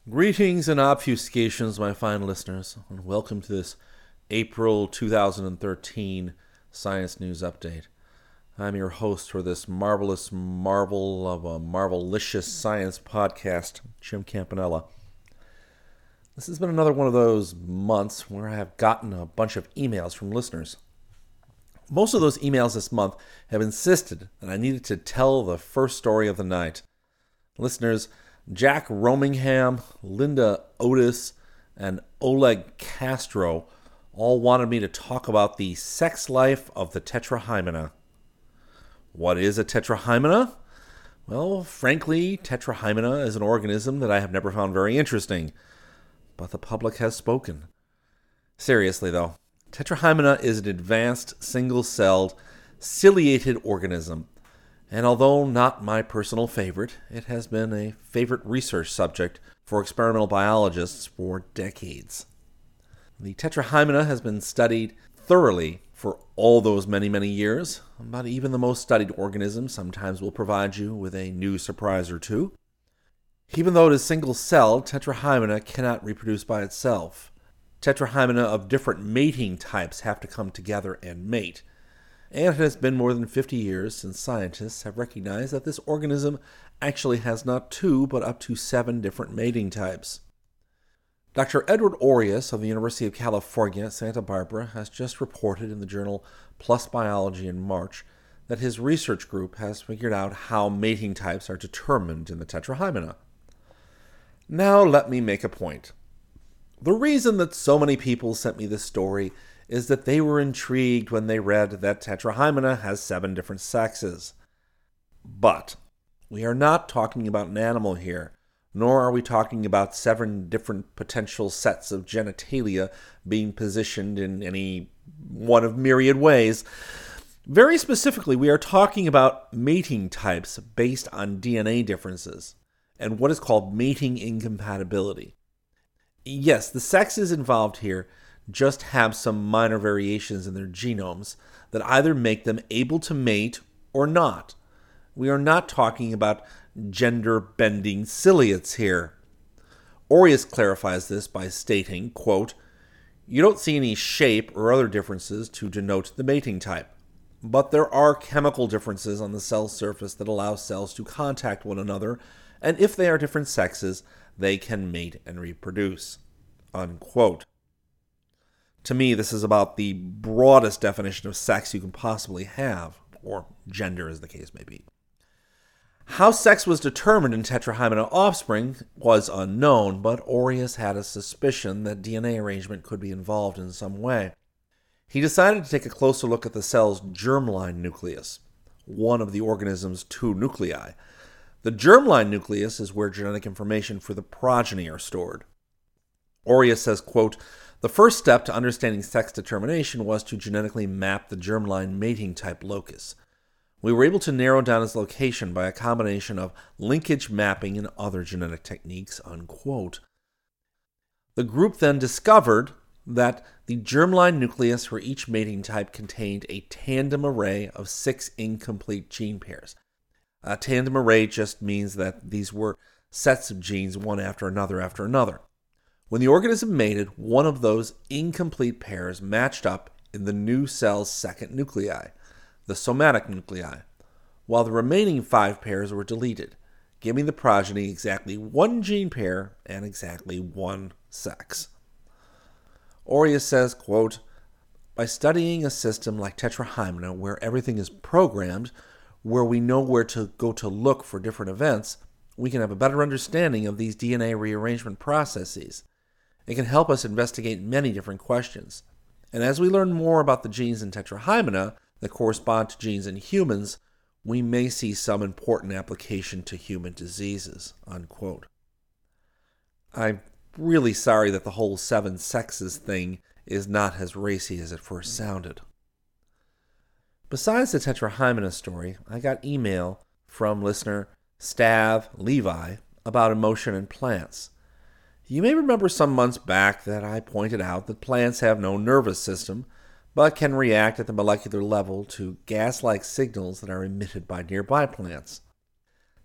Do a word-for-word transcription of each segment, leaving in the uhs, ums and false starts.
Greetings and obfuscations, my fine listeners, and welcome to this April two thousand thirteen Science News Update. I'm your host for this marvelous marvel of a marvelicious science podcast, Jim Campanella. This has been another one of those months where I have gotten a bunch of emails from listeners. Most of those emails this month have insisted that I needed to tell the first story of the night. Listeners Jack Romingham, Linda Otis, and Oleg Castro all wanted me to talk about the sex life of the Tetrahymena. What is a Tetrahymena? Well, frankly, Tetrahymena is an organism that I have never found very interesting, but the public has spoken. Seriously, though, Tetrahymena is an advanced, single-celled, ciliated organism. And although not my personal favorite, it has been a favorite research subject for experimental biologists for decades. The Tetrahymena has been studied thoroughly for all those many, many years, but even the most studied organism sometimes will provide you with a new surprise or two. Even though it is single-celled, Tetrahymena cannot reproduce by itself. Tetrahymena of different mating types have to come together and mate. And it has been more than fifty years since scientists have recognized that this organism actually has not two, but up to seven different mating types. Doctor Edward Orius of the University of California at Santa Barbara has just reported in the journal PLOS Biology in March that his research group has figured out how mating types are determined in the Tetrahymena. Now let me make a point. The reason that so many people sent me this story is that they were intrigued when they read that Tetrahymena has seven different sexes. But we are not talking about an animal here, nor are we talking about seven different potential sets of genitalia being positioned in any one of myriad ways. Very specifically, we are talking about mating types based on D N A differences and what is called mating incompatibility. Yes, the sexes involved here just have some minor variations in their genomes that either make them able to mate or not. We are not talking about gender-bending ciliates here. Orius clarifies this by stating, quote, "You don't see any shape or other differences to denote the mating type, but there are chemical differences on the cell surface that allow cells to contact one another, and if they are different sexes, they can mate and reproduce." Unquote. To me, this is about the broadest definition of sex you can possibly have, or gender as the case may be. How sex was determined in Tetrahymena offspring was unknown, but Orius had a suspicion that D N A arrangement could be involved in some way. He decided to take a closer look at the cell's germline nucleus, one of the organism's two nuclei. The germline nucleus is where genetic information for the progeny are stored. Orius says, quote, "The first step to understanding sex determination was to genetically map the germline mating type locus. We were able to narrow down its location by a combination of linkage mapping and other genetic techniques." Unquote. The group then discovered that the germline nucleus for each mating type contained a tandem array of six incomplete gene pairs. A tandem array just means that these were sets of genes one after another after another. When the organism mated, one of those incomplete pairs matched up in the new cell's second nuclei, the somatic nuclei, while the remaining five pairs were deleted, giving the progeny exactly one gene pair and exactly one sex. Orius says, quote, "By studying a system like Tetrahymena, where everything is programmed, where we know where to go to look for different events, we can have a better understanding of these D N A rearrangement processes. It can help us investigate many different questions. And as we learn more about the genes in Tetrahymena that correspond to genes in humans, we may see some important application to human diseases." Unquote. I'm really sorry that the whole seven sexes thing is not as racy as it first sounded. Besides the Tetrahymena story, I got email from listener Stav Levi about emotion in plants. You may remember some months back that I pointed out that plants have no nervous system, but can react at the molecular level to gas-like signals that are emitted by nearby plants.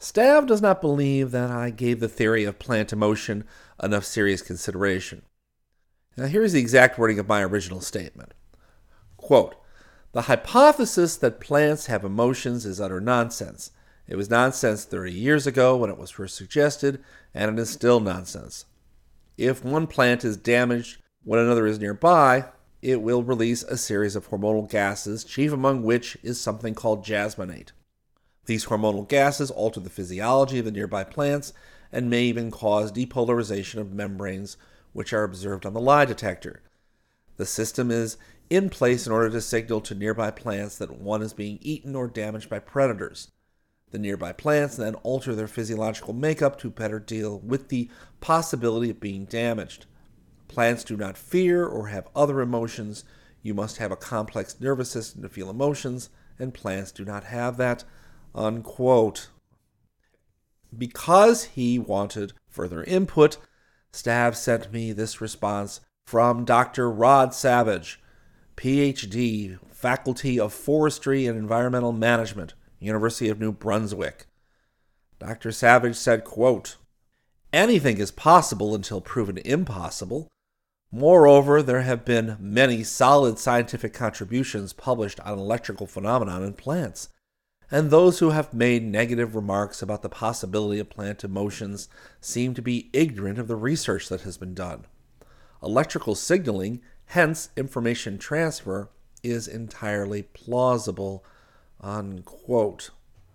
Stav does not believe that I gave the theory of plant emotion enough serious consideration. Now here's the exact wording of my original statement. Quote, "The hypothesis that plants have emotions is utter nonsense. It was nonsense thirty years ago when it was first suggested, and it is still nonsense. If one plant is damaged when another is nearby, it will release a series of hormonal gases, chief among which is something called jasmonate. These hormonal gases alter the physiology of the nearby plants and may even cause depolarization of membranes, which are observed on the lie detector. The system is in place in order to signal to nearby plants that one is being eaten or damaged by predators. The nearby plants then alter their physiological makeup to better deal with the possibility of being damaged. Plants do not fear or have other emotions. You must have a complex nervous system to feel emotions, and plants do not have that." Unquote. Because he wanted further input, Stav sent me this response from Doctor Rod Savage, P H D, Faculty of Forestry and Environmental Management, University of New Brunswick. Doctor Savage said, quote, "Anything is possible until proven impossible. Moreover, there have been many solid scientific contributions published on electrical phenomena in plants, and those who have made negative remarks about the possibility of plant emotions seem to be ignorant of the research that has been done. Electrical signaling, hence information transfer, is entirely plausible." Unquote.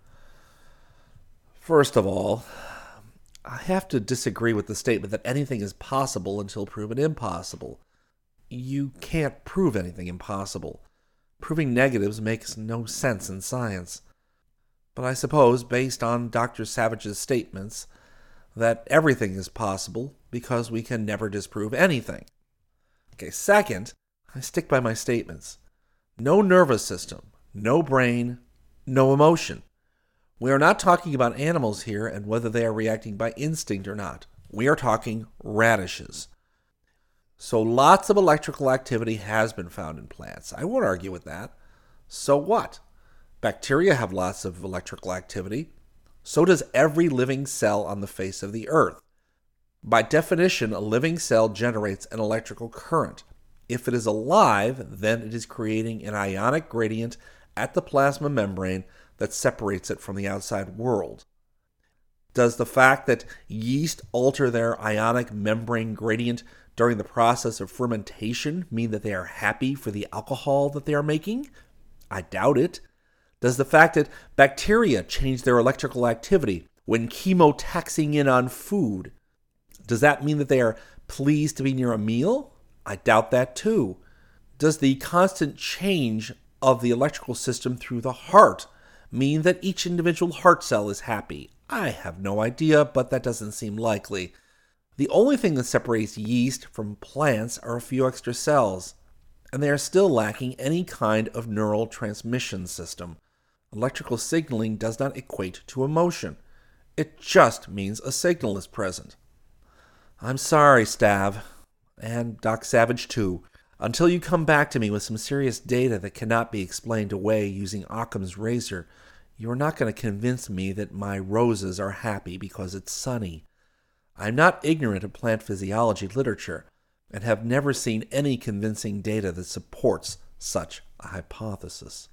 First of all, I have to disagree with the statement that anything is possible until proven impossible. You can't prove anything impossible. Proving negatives makes no sense in science. But I suppose, based on Doctor Savage's statements, that everything is possible because we can never disprove anything. Okay, second, I stick by my statements. No nervous system, no brain, no emotion. We are not talking about animals here and whether they are reacting by instinct or not. We are talking radishes. So lots of electrical activity has been found in plants. I won't argue with that. So what? Bacteria have lots of electrical activity. So does every living cell on the face of the earth. By definition, a living cell generates an electrical current. If it is alive, then it is creating an ionic gradient at the plasma membrane that separates it from the outside world. Does the fact that yeast alter their ionic membrane gradient during the process of fermentation mean that they are happy for the alcohol that they are making? I doubt it. Does the fact that bacteria change their electrical activity when chemotaxing in on food, does that mean that they are pleased to be near a meal? I doubt that too. Does the constant change of the electrical system through the heart mean that each individual heart cell is happy? I have no idea, but that doesn't seem likely. The only thing that separates yeast from plants are a few extra cells, and they are still lacking any kind of neural transmission system. Electrical signaling does not equate to emotion. It just means a signal is present. I'm sorry, Stav, and Doc Savage too. Until you come back to me with some serious data that cannot be explained away using Occam's razor, you are not going to convince me that my roses are happy because it's sunny. I'm not ignorant of plant physiology literature, and have never seen any convincing data that supports such a hypothesis.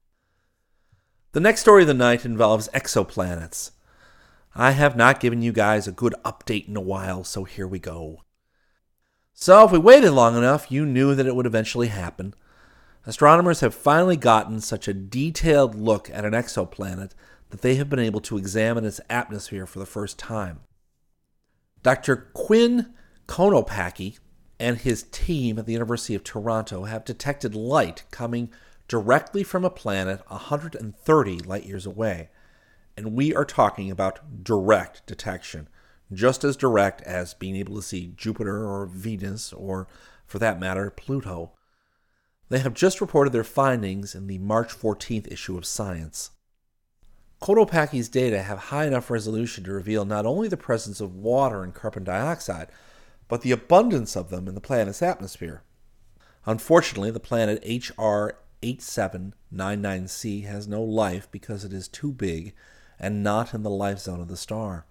The next story of the night involves exoplanets. I have not given you guys a good update in a while, so here we go. So if we waited long enough, you knew that it would eventually happen. Astronomers have finally gotten such a detailed look at an exoplanet that they have been able to examine its atmosphere for the first time. Doctor Quinn Konopacki and his team at the University of Toronto have detected light coming directly from a planet one hundred thirty light-years away. And we are talking about direct detection, just as direct as being able to see Jupiter or Venus or, for that matter, Pluto. They have just reported their findings in the March fourteenth issue of Science. Konopacki's data have high enough resolution to reveal not only the presence of water and carbon dioxide, but the abundance of them in the planet's atmosphere. Unfortunately, the planet H R eight seven nine nine c has no life because it is too big, and not in the life zone of the star.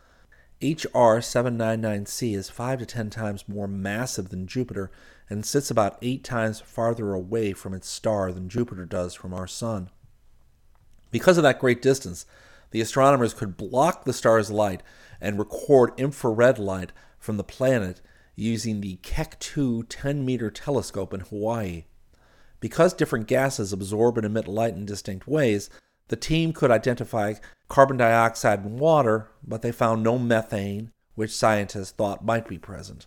H R seven ninety-nine c is five to ten times more massive than Jupiter and sits about eight times farther away from its star than Jupiter does from our Sun. Because of that great distance, the astronomers could block the star's light and record infrared light from the planet using the Keck two ten-meter telescope in Hawaii. Because different gases absorb and emit light in distinct ways, the team could identify carbon dioxide and water, but they found no methane, which scientists thought might be present.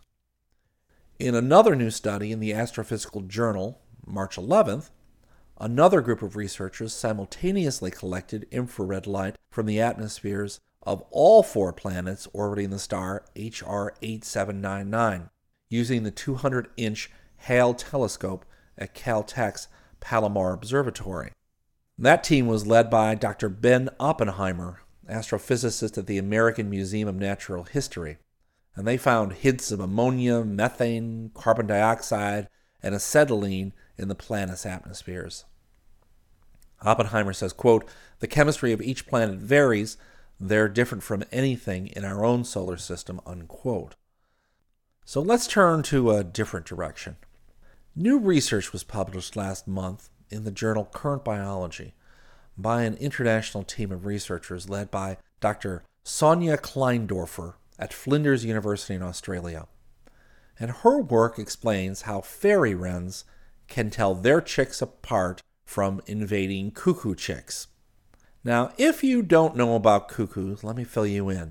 In another new study in the Astrophysical Journal, March eleventh, another group of researchers simultaneously collected infrared light from the atmospheres of all four planets orbiting the star H R eighty-seven ninety-nine, using the two hundred inch Hale telescope at Caltech's Palomar Observatory. That team was led by Doctor Ben Oppenheimer, astrophysicist at the American Museum of Natural History, and they found hints of ammonia, methane, carbon dioxide, and acetylene in the planet's atmospheres. Oppenheimer says, quote, "The chemistry of each planet varies. They're different from anything in our own solar system," unquote. So let's turn to a different direction. New research was published last month in the journal Current Biology by an international team of researchers led by Doctor Sonja Kleindorfer at Flinders University in Australia. And her work explains how fairy wrens can tell their chicks apart from invading cuckoo chicks. Now, if you don't know about cuckoos, let me fill you in.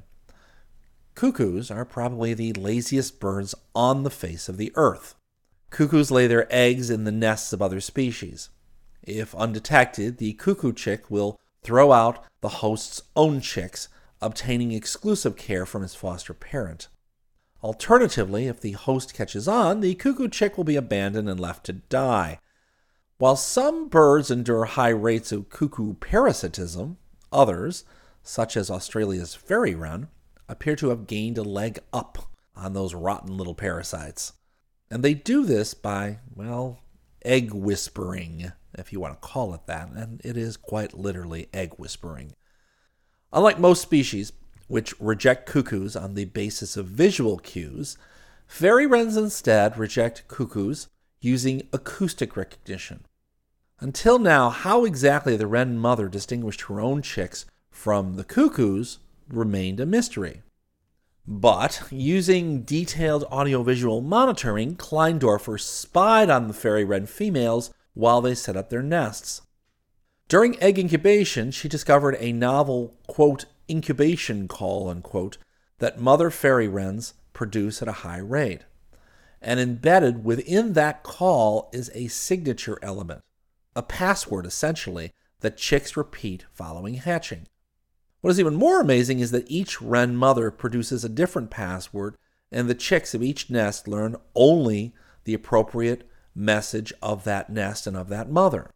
Cuckoos are probably the laziest birds on the face of the earth. Cuckoos lay their eggs in the nests of other species. If undetected, the cuckoo chick will throw out the host's own chicks, obtaining exclusive care from its foster parent. Alternatively, if the host catches on, the cuckoo chick will be abandoned and left to die. While some birds endure high rates of cuckoo parasitism, others, such as Australia's fairy wren, appear to have gained a leg up on those rotten little parasites. And they do this by, well, egg whispering, if you want to call it that, and it is quite literally egg whispering. Unlike most species, which reject cuckoos on the basis of visual cues, fairy wrens instead reject cuckoos using acoustic recognition. Until now, how exactly the wren mother distinguished her own chicks from the cuckoos remained a mystery. But, using detailed audiovisual monitoring, Kleindorfer spied on the fairy wren females while they set up their nests. During egg incubation, she discovered a novel, quote, incubation call, unquote, that mother fairy wrens produce at a high rate. And embedded within that call is a signature element, a password essentially, that chicks repeat following hatching. What is even more amazing is that each wren mother produces a different password, and the chicks of each nest learn only the appropriate message of that nest and of that mother.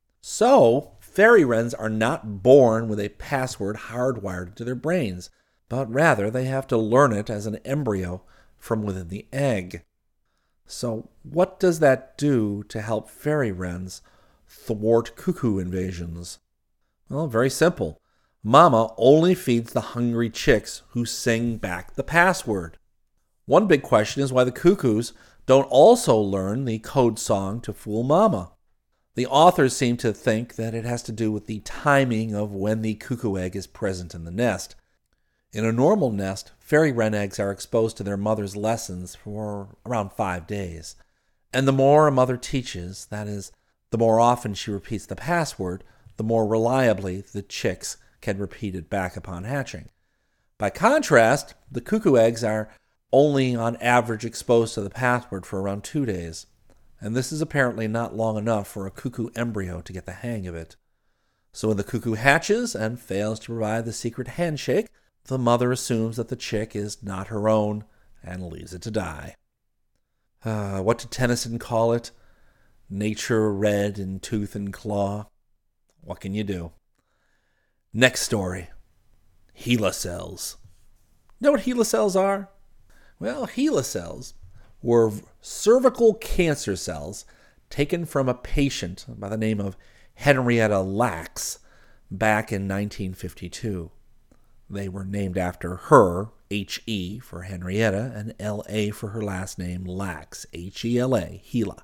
So, fairy wrens are not born with a password hardwired into their brains, but rather they have to learn it as an embryo from within the egg. So, what does that do to help fairy wrens thwart cuckoo invasions? Well, very simple. Mama only feeds the hungry chicks who sing back the password. One big question is why the cuckoos don't also learn the code song to fool Mama. The authors seem to think that it has to do with the timing of when the cuckoo egg is present in the nest. In a normal nest, fairy wren eggs are exposed to their mother's lessons for around five days. And the more a mother teaches, that is, the more often she repeats the password, the more reliably the chicks can repeat it back upon hatching. By contrast, the cuckoo eggs are only on average exposed to the password for around two days. And this is apparently not long enough for a cuckoo embryo to get the hang of it. So when the cuckoo hatches and fails to provide the secret handshake, the mother assumes that the chick is not her own and leaves it to die. Uh, what did Tennyson call it? Nature red in tooth and claw. What can you do? Next story. HeLa cells. You know what HeLa cells are? Well, HeLa cells were cervical cancer cells taken from a patient by the name of Henrietta Lacks back in nineteen fifty-two. They were named after her, H E for Henrietta, and L A for her last name, Lax, H E L A, HeLa.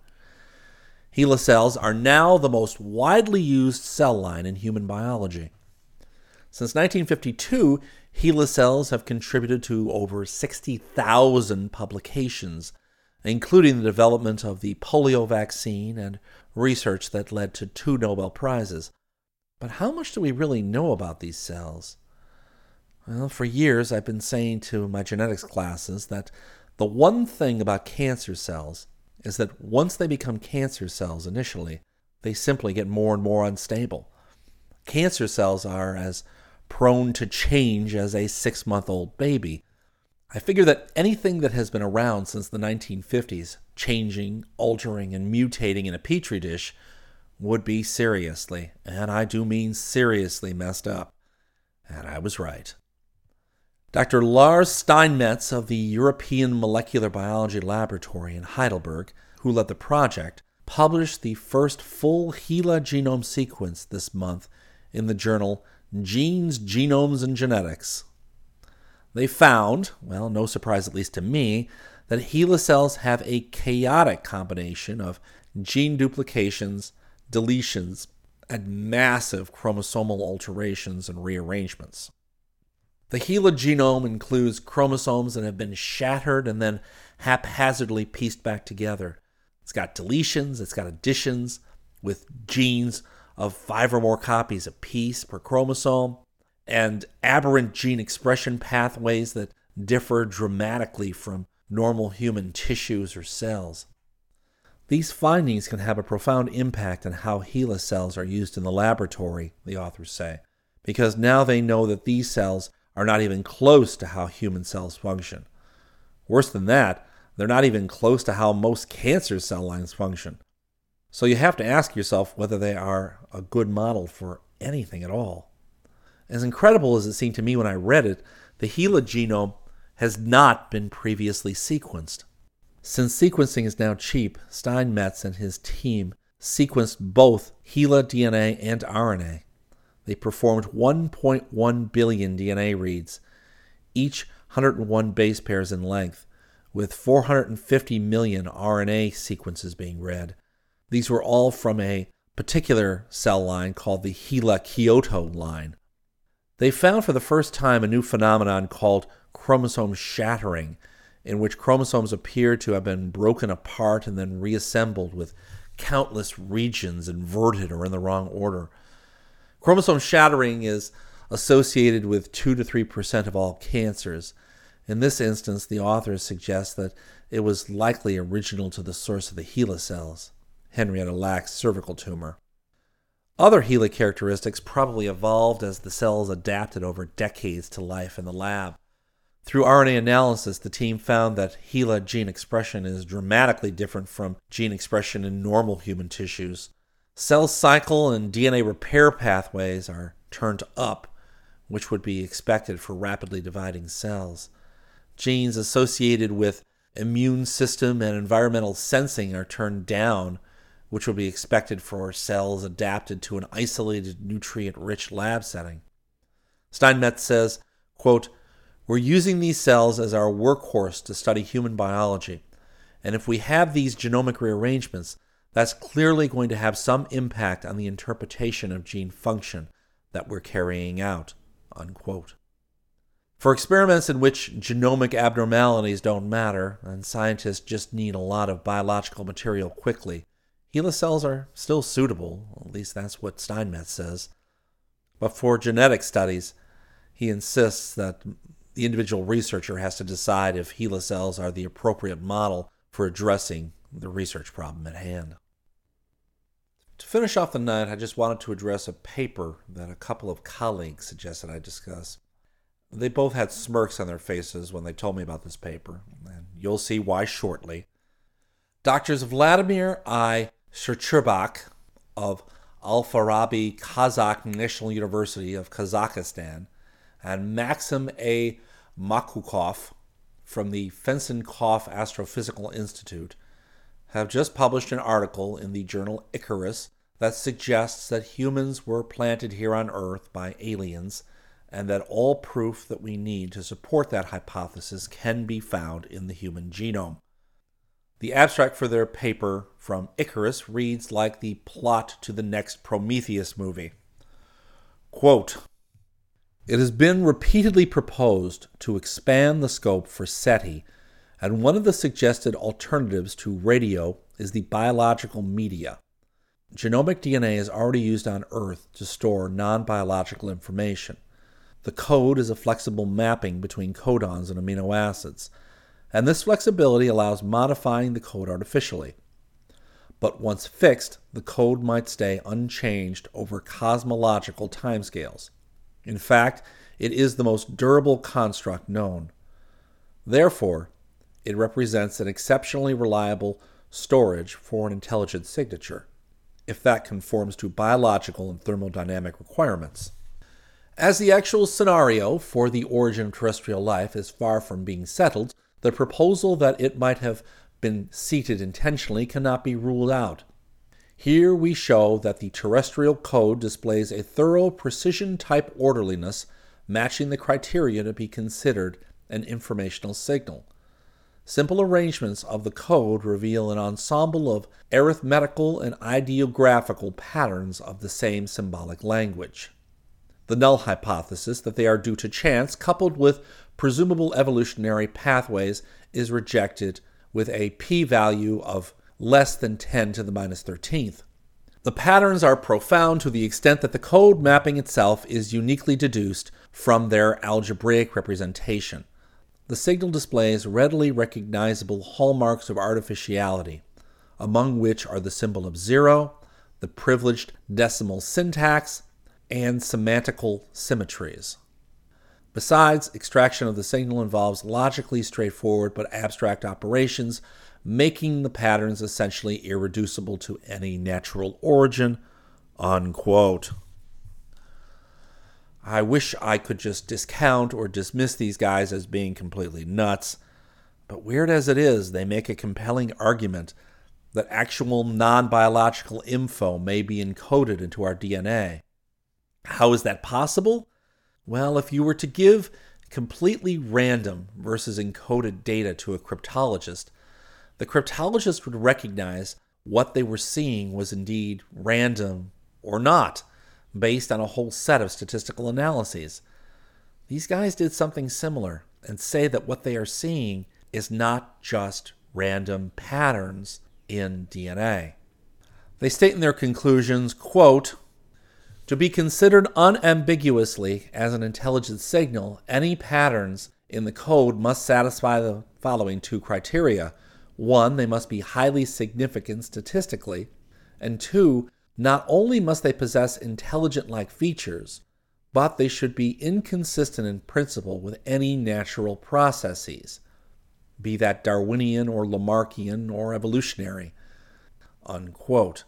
HeLa cells are now the most widely used cell line in human biology. Since nineteen fifty-two, HeLa cells have contributed to over sixty thousand publications, including the development of the polio vaccine and research that led to two Nobel Prizes. But how much do we really know about these cells? Well, for years I've been saying to my genetics classes that the one thing about cancer cells is that once they become cancer cells initially, they simply get more and more unstable. Cancer cells are as prone to change as a six-month-old baby. I figure that anything that has been around since the nineteen fifties, changing, altering, and mutating in a petri dish, would be seriously, and I do mean seriously, messed up. And I was right. Doctor Lars Steinmetz of the European Molecular Biology Laboratory in Heidelberg, who led the project, published the first full HeLa genome sequence this month in the journal Genes, Genomes, and Genetics. They found, well, no surprise at least to me, that HeLa cells have a chaotic combination of gene duplications, deletions, and massive chromosomal alterations and rearrangements. The HeLa genome includes chromosomes that have been shattered and then haphazardly pieced back together. It's got deletions, it's got additions, with genes of five or more copies apiece per chromosome, and aberrant gene expression pathways that differ dramatically from normal human tissues or cells. These findings can have a profound impact on how HeLa cells are used in the laboratory, the authors say, because now they know that these cells are not even close to how human cells function. Worse than that, they're not even close to how most cancer cell lines function. So you have to ask yourself whether they are a good model for anything at all. As incredible as it seemed to me when I read it, the HeLa genome has not been previously sequenced. Since sequencing is now cheap, Steinmetz and his team sequenced both HeLa D N A and R N A. They performed one point one billion D N A reads, each one hundred one base pairs in length, with four hundred fifty million R N A sequences being read. These were all from a particular cell line called the HeLa Kyoto line. They found for the first time a new phenomenon called chromosome shattering, in which chromosomes appear to have been broken apart and then reassembled with countless regions inverted or in the wrong order. Chromosome shattering is associated with two to three percent of all cancers. In this instance, the authors suggest that it was likely original to the source of the HeLa cells, Henrietta Lacks' cervical tumor. Other HeLa characteristics probably evolved as the cells adapted over decades to life in the lab. Through R N A analysis, the team found that HeLa gene expression is dramatically different from gene expression in normal human tissues. Cell cycle and D N A repair pathways are turned up, which would be expected for rapidly dividing cells. Genes associated with immune system and environmental sensing are turned down, which would be expected for cells adapted to an isolated, nutrient-rich lab setting. Steinmetz says, quote, "We're using these cells as our workhorse to study human biology, and if we have these genomic rearrangements, that's clearly going to have some impact on the interpretation of gene function that we're carrying out," unquote. For experiments in which genomic abnormalities don't matter, and scientists just need a lot of biological material quickly, HeLa cells are still suitable, at least that's what Steinmetz says. But for genetic studies, he insists that the individual researcher has to decide if HeLa cells are the appropriate model for addressing the research problem at hand. To finish off the night, I just wanted to address a paper that a couple of colleagues suggested I discuss. They both had smirks on their faces when they told me about this paper, and you'll see why shortly. Doctors Vladimir I. Shcherbak of Al-Farabi Kazakh National University of Kazakhstan and Maxim A. Makukov from the Fensenkov Astrophysical Institute have just published an article in the journal Icarus that suggests that humans were planted here on Earth by aliens, and that all proof that we need to support that hypothesis can be found in the human genome. The abstract for their paper from Icarus reads like the plot to the next Prometheus movie. Quote, "It has been repeatedly proposed to expand the scope for SETI, and one of the suggested alternatives to radio is the biological media. Genomic D N A is already used on Earth to store non-biological information. The code is a flexible mapping between codons and amino acids, and this flexibility allows modifying the code artificially. But once fixed, the code might stay unchanged over cosmological timescales. In fact, it is the most durable construct known. Therefore, it represents an exceptionally reliable storage for an intelligent signature, if that conforms to biological and thermodynamic requirements. As the actual scenario for the origin of terrestrial life is far from being settled, the proposal that it might have been seated intentionally cannot be ruled out. Here we show that the terrestrial code displays a thorough precision-type orderliness matching the criteria to be considered an informational signal. Simple arrangements of the code reveal an ensemble of arithmetical and ideographical patterns of the same symbolic language. The null hypothesis that they are due to chance, coupled with presumable evolutionary pathways, is rejected with a p-value of less than ten to the minus thirteenth. The patterns are profound to the extent that the code mapping itself is uniquely deduced from their algebraic representation. The signal displays readily recognizable hallmarks of artificiality, among which are the symbol of zero, the privileged decimal syntax, and semantical symmetries. Besides, extraction of the signal involves logically straightforward but abstract operations, making the patterns essentially irreducible to any natural origin." Unquote. I wish I could just discount or dismiss these guys as being completely nuts, but weird as it is, they make a compelling argument that actual non-biological info may be encoded into our D N A. How is that possible? Well, if you were to give completely random versus encoded data to a cryptologist, the cryptologist would recognize what they were seeing was indeed random or not, based on a whole set of statistical analyses. These guys did something similar and say that what they are seeing is not just random patterns in D N A. They state in their conclusions, quote, "To be considered unambiguously as an intelligent signal, any patterns in the code must satisfy the following two criteria. One, they must be highly significant statistically, and two, not only must they possess intelligent-like features, but they should be inconsistent in principle with any natural processes, be that Darwinian or Lamarckian or evolutionary." Unquote.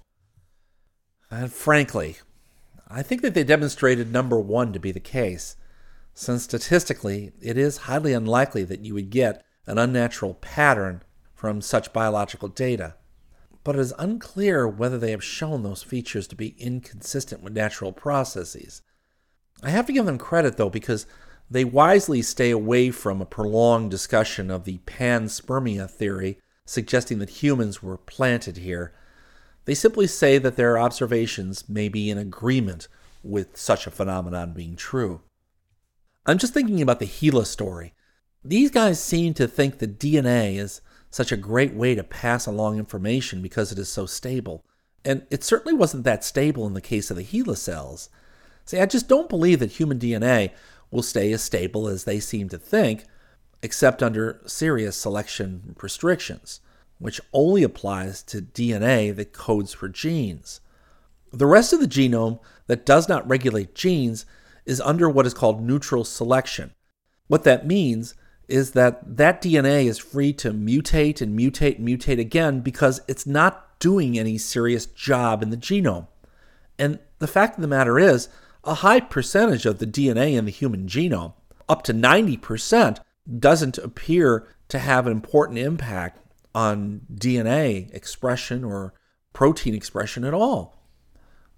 And frankly, I think that they demonstrated number one to be the case, since statistically it is highly unlikely that you would get an unnatural pattern from such biological data. But it is unclear whether they have shown those features to be inconsistent with natural processes. I have to give them credit, though, because they wisely stay away from a prolonged discussion of the panspermia theory, suggesting that humans were planted here. They simply say that their observations may be in agreement with such a phenomenon being true. I'm just thinking about the HeLa story. These guys seem to think that D N A is such a great way to pass along information because it is so stable. And it certainly wasn't that stable in the case of the HeLa cells. See, I just don't believe that human D N A will stay as stable as they seem to think, except under serious selection restrictions, which only applies to D N A that codes for genes. The rest of the genome that does not regulate genes is under what is called neutral selection. What that means is that that D N A is free to mutate and mutate and mutate again because it's not doing any serious job in the genome. And the fact of the matter is, a high percentage of the D N A in the human genome, up to ninety percent, doesn't appear to have an important impact on D N A expression or protein expression at all.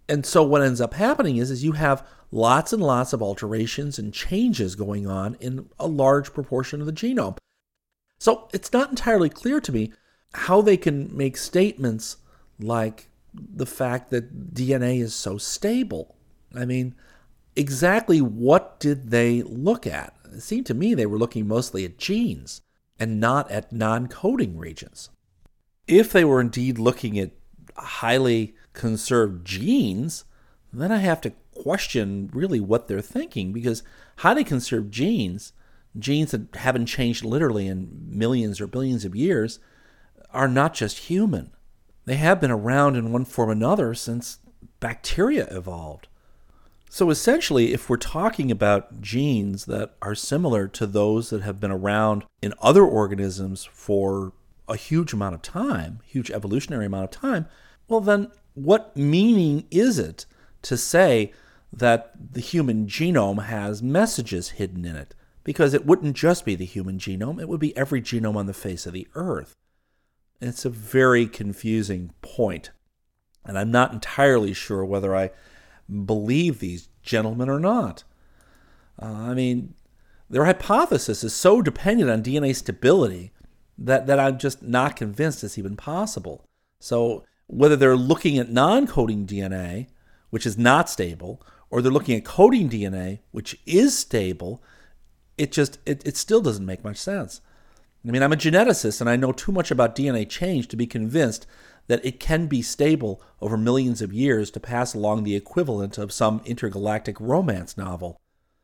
And so what ends up happening is, is you have lots and lots of alterations and changes going on in a large proportion of the genome. So it's not entirely clear to me how they can make statements like the fact that D N A is so stable. I mean, exactly what did they look at? It seemed to me they were looking mostly at genes and not at non-coding regions. If they were indeed looking at highly conserved genes, then I have to question really what they're thinking, because highly conserved genes, genes that haven't changed literally in millions or billions of years, are not just human. They have been around in one form or another since bacteria evolved. So essentially, if we're talking about genes that are similar to those that have been around in other organisms for a huge amount of time, huge evolutionary amount of time, well then what meaning is it to say that the human genome has messages hidden in it? Because it wouldn't just be the human genome, it would be every genome on the face of the earth. And it's a very confusing point. And I'm not entirely sure whether I believe these gentlemen or not. Uh, I mean, their hypothesis is so dependent on D N A stability that, that I'm just not convinced it's even possible. So whether they're looking at non-coding D N A, which is not stable, or they're looking at coding D N A, which is stable, it just it, it still doesn't make much sense. I mean, I'm a geneticist, and I know too much about D N A change to be convinced that it can be stable over millions of years to pass along the equivalent of some intergalactic romance novel.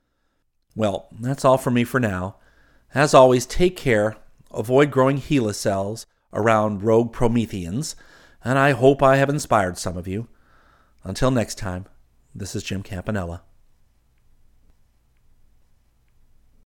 Well, that's all from me for now. As always, take care, avoid growing HeLa cells around rogue Prometheans, and I hope I have inspired some of you. Until next time, this is Jim Campanella.